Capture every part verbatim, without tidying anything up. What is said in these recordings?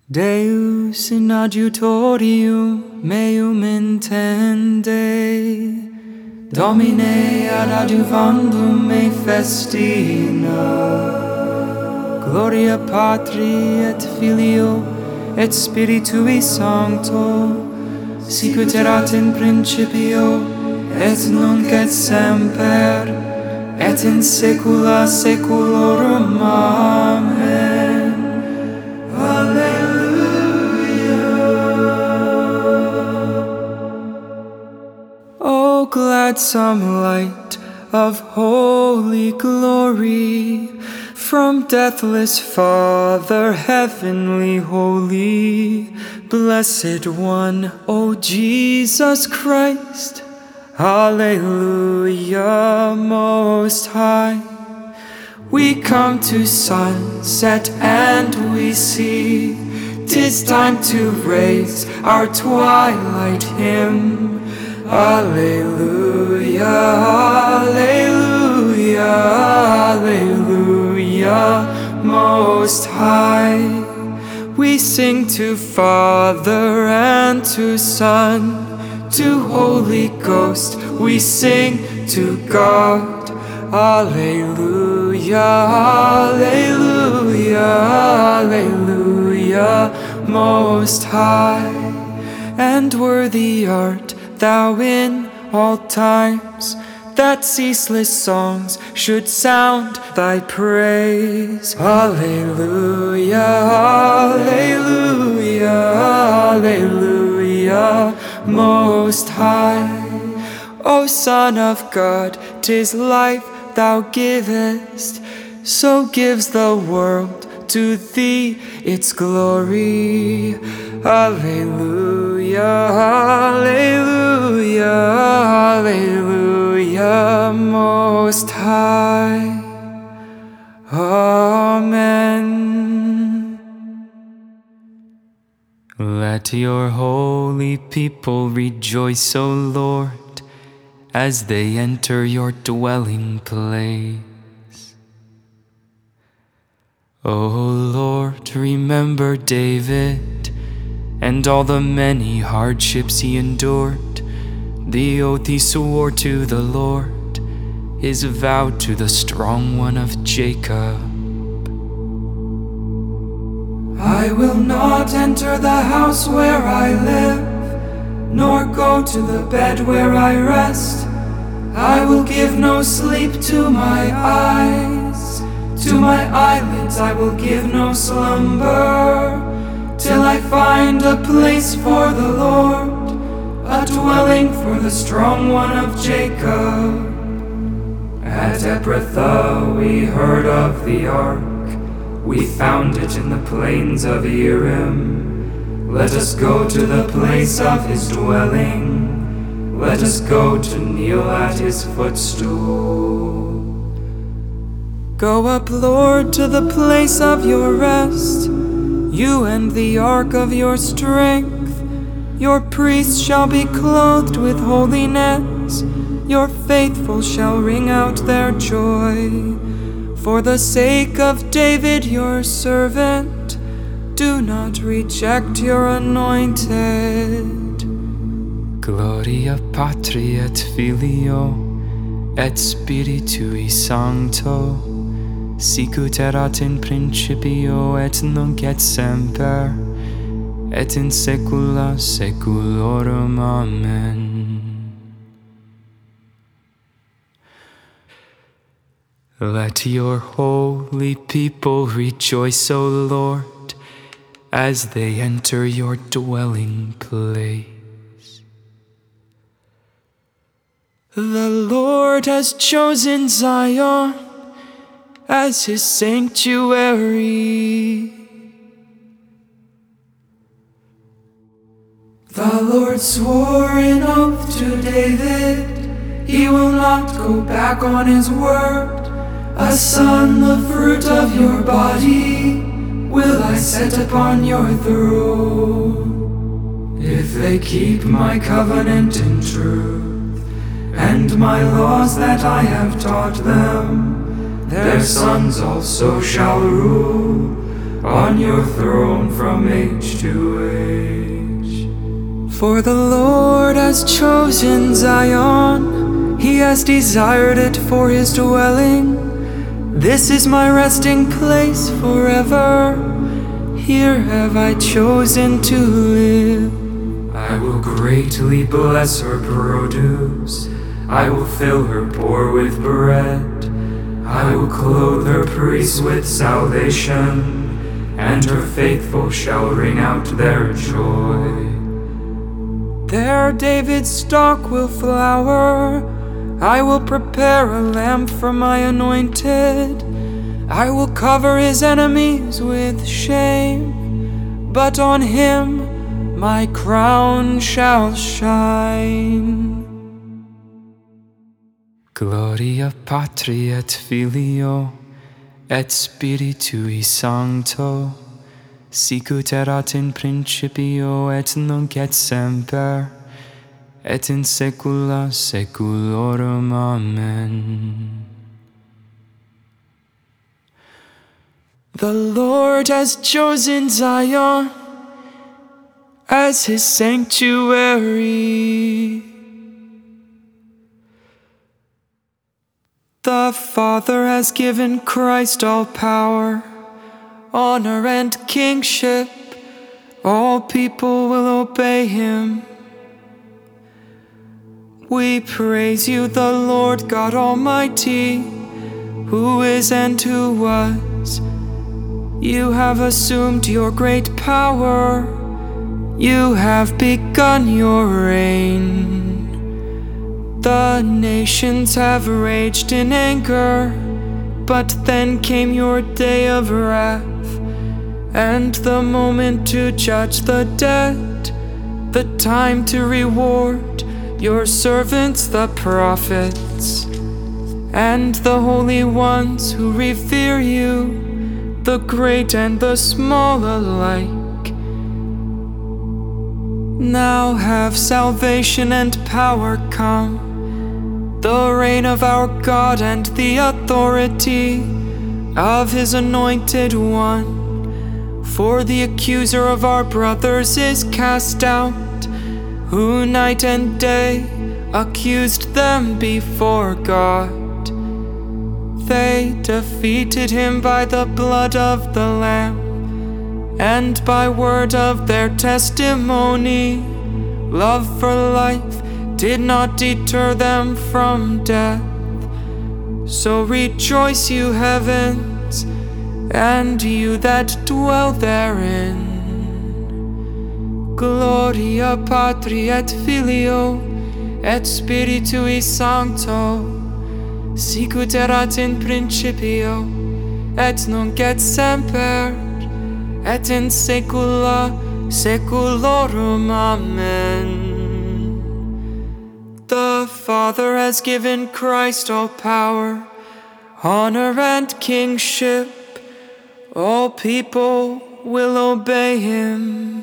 Deus in adjutorium meum intende, Domine ad adjuvandum me festina. Gloria Patri et Filio et Spiritui Sancto, sicut erat in principio et nunc et semper et in saecula saeculorum. Amen. O gladsome light of holy glory, from deathless Father, heavenly holy, blessed one, O Jesus Christ, Alleluia, most high. We come to sunset and we see 'tis time to raise our twilight hymn. Alleluia, Alleluia, Alleluia, most high. We sing to Father and to Son, to Holy Ghost we sing to God. Alleluia, Alleluia, Alleluia, most high. And worthy art thou in all times, that ceaseless songs should sound thy praise. Alleluia, Alleluia, Alleluia, most high. O Son of God, 'tis life thou givest, so gives the world to thee its glory. Alleluia, Alleluia, Alleluia, most high. Amen. Let your holy people rejoice, O Lord, as they enter your dwelling place. O Lord, remember David and all the many hardships he endured, the oath he swore to the Lord, his vow to the strong one of Jacob. I will not enter the house where I live, nor go to the bed where I rest. I will give no sleep to my eyes, to my eyelids I will give no slumber, till I find a place for the Lord, a dwelling for the strong one of Jacob. At Ephrathah we heard of the ark, we found it in the plains of Erim. Let us go to the place of his dwelling, let us go to kneel at his footstool. Go up, Lord, to the place of your rest, you and the ark of your strength. Your priests shall be clothed with holiness, your faithful shall ring out their joy. For the sake of David your servant, do not reject your anointed. Gloria Patri et Filio et Spiritui Sancto, sicut erat in principio et nunc et semper et in saecula saeculorum. Amen. Let your holy people rejoice, O Lord, as they enter your dwelling place. The Lord has chosen Zion as his sanctuary. The Lord swore an oath to David, he will not go back on his word. A son, the fruit of your body, will I set upon your throne. If they keep my covenant in truth, and my laws that I have taught them, their sons also shall rule on your throne from age to age. For the Lord has chosen Zion, He has desired it for His dwelling. This is my resting place forever, here have I chosen to live. I will greatly bless her produce, I will fill her poor with bread. I will clothe her priests with salvation, and her faithful shall ring out their joy. There David's stock will flower, I will prepare a lamp for my anointed. I will cover his enemies with shame, but on him my crown shall shine. Gloria Patri et Filio et Spiritui Sancto, sicut erat in principio et nunc et semper, et in saecula saeculorum. Amen. The Lord has chosen Zion as His sanctuary. The Father has given Christ all power, honor and kingship. All people will obey Him. We praise You, the Lord God Almighty, who is and who was. You have assumed Your great power. You have begun Your reign. The nations have raged in anger, but then came Your day of wrath, and the moment to judge the dead, the time to reward Your servants the prophets, and the holy ones who revere You, the great and the small alike. Now have salvation and power come, the reign of our God and the authority of His anointed one. For the accuser of our brothers is cast out, who night and day accused them before God. They defeated him by the blood of the Lamb, and by word of their testimony. Love for life did not deter them from death. So rejoice, you heavens, and you that dwell therein. Gloria Patri et Filio et Spiritui Sancto, sicut erat in principio, et nunc et semper, et in saecula saeculorum. Amen. The Father has given Christ all power, honor and kingship. All people will obey Him.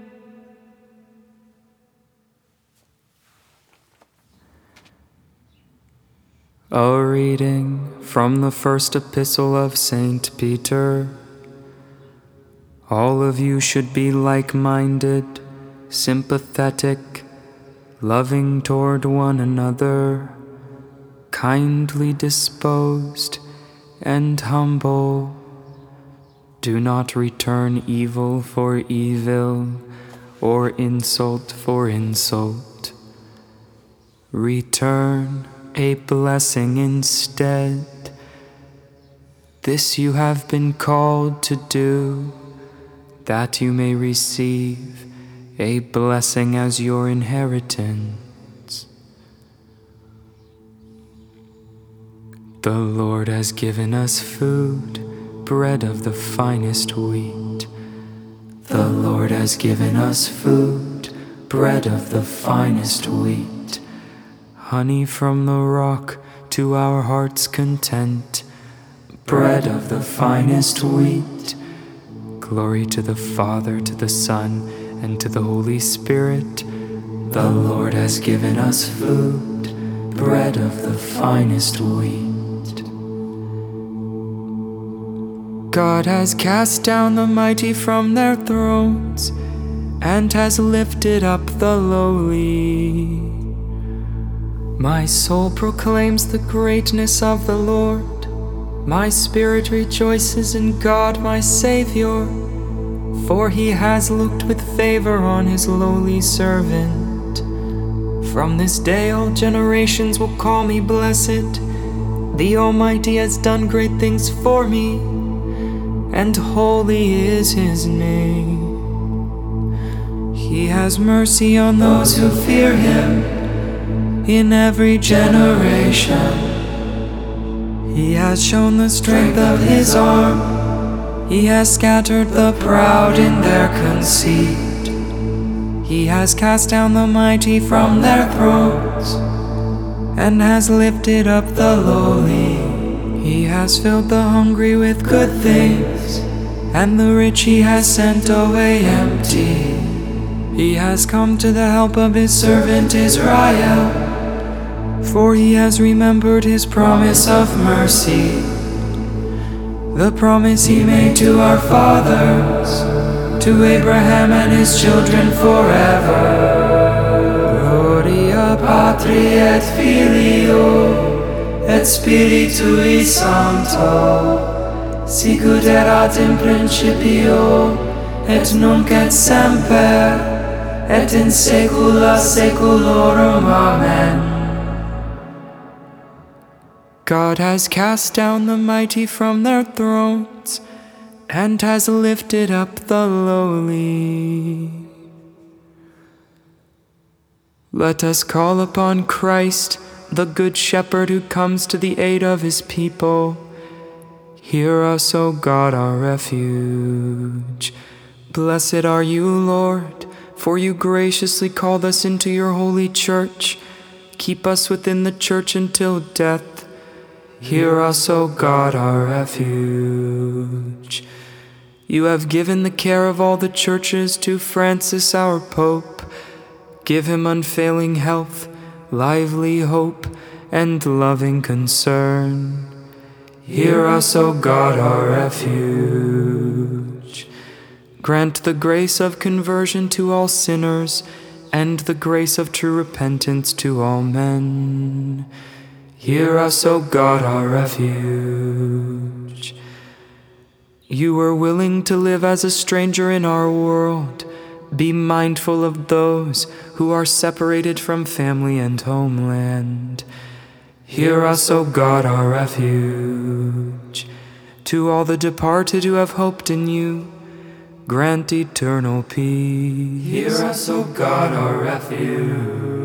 A reading from the first epistle of Saint Peter. All of you should be like-minded, sympathetic, loving toward one another, kindly disposed, and humble. Do not return evil for evil, or insult for insult. Return a blessing instead. This you have been called to do, that you may receive a blessing as your inheritance. The Lord has given us food, bread of the finest wheat. The Lord has given us food, bread of the finest wheat. Honey from the rock to our heart's content, bread of the finest wheat. Glory to the Father, to the Son, and to the Holy Spirit. The Lord has given us food, bread of the finest wheat. God has cast down the mighty from their thrones, and has lifted up the lowly. My soul proclaims the greatness of the Lord. My spirit rejoices in God my Savior, for he has looked with favor on his lowly servant. From this day all generations will call me blessed. The Almighty has done great things for me, and holy is his name. He has mercy on those who fear him in every generation. He has shown the strength of his arm. He has scattered the proud in their conceit. He has cast down the mighty from their thrones, and has lifted up the lowly. He has filled the hungry with good things, and the rich he has sent away empty. He has come to the help of his servant Israel, for he has remembered his promise of mercy, the promise he made to our fathers, to Abraham and his children forever. Gloria Patri et Filio et Spiritui Sancto, sicut erat in principio et nunc et semper et in saecula saeculorum. Amen. God has cast down the mighty from their thrones, and has lifted up the lowly. Let us call upon Christ, the Good Shepherd who comes to the aid of his people. Hear us, O God, our refuge. Blessed are you, Lord, for you graciously called us into your holy church. Keep us within the church until death. Hear us, O God, our refuge. You have given the care of all the churches to Francis, our Pope. Give him unfailing health, lively hope, and loving concern. Hear us, O God, our refuge. Grant the grace of conversion to all sinners, and the grace of true repentance to all men. Hear us, O God, our refuge. You are willing to live as a stranger in our world. Be mindful of those who are separated from family and homeland. Hear us, O God, our refuge. To all the departed who have hoped in you, grant eternal peace. Hear us, O God, our refuge.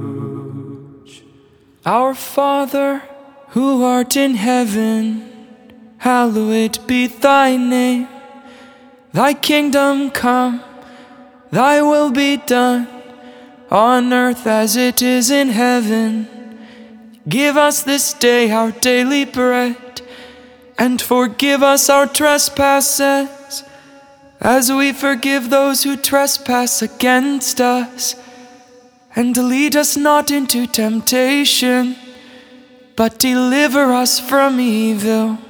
Our Father, who art in heaven, hallowed be thy name. Thy kingdom come, thy will be done, on earth as it is in heaven. Give us this day our daily bread, and forgive us our trespasses, as we forgive those who trespass against us. And lead us not into temptation, but deliver us from evil.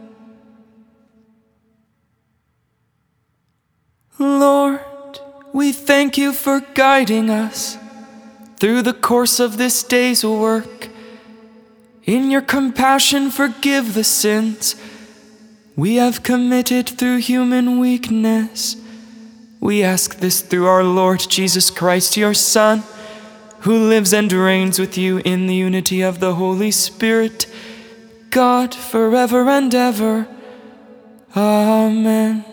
Lord, we thank you for guiding us through the course of this day's work. In your compassion, forgive the sins we have committed through human weakness. We ask this through our Lord Jesus Christ, your Son, who lives and reigns with you in the unity of the Holy Spirit, God, forever and ever. Amen.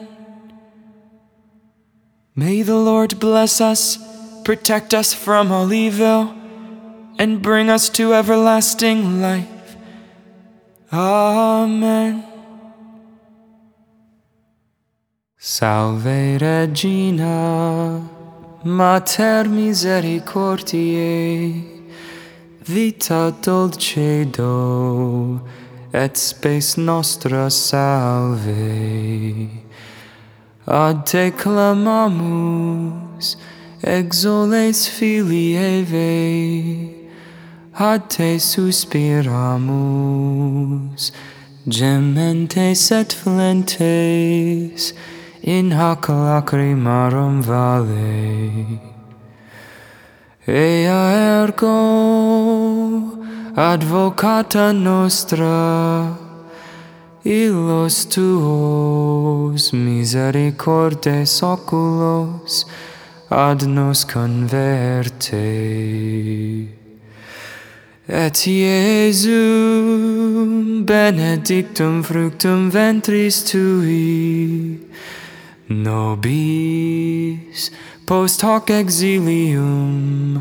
May the Lord bless us, protect us from all evil, and bring us to everlasting life. Amen. Salve Regina, Mater misericordiae, vita dulcedo, et spes nostra salve. Ad te clamamus, exoles filii Evae, ad te suspiramus, gementes et flentes in hac lacrimarum vale. Ea ergo advocata nostra, illos tuos misericordes oculos ad nos converte. Et Iesum benedictum fructum ventris tui, nobis post hoc exilium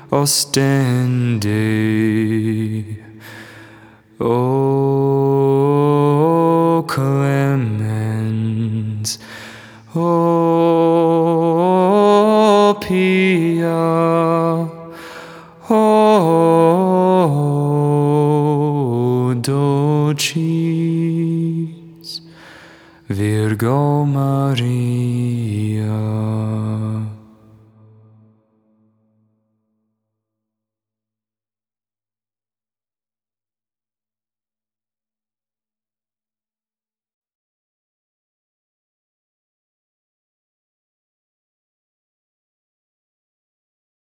ostende. O clemens, O pia.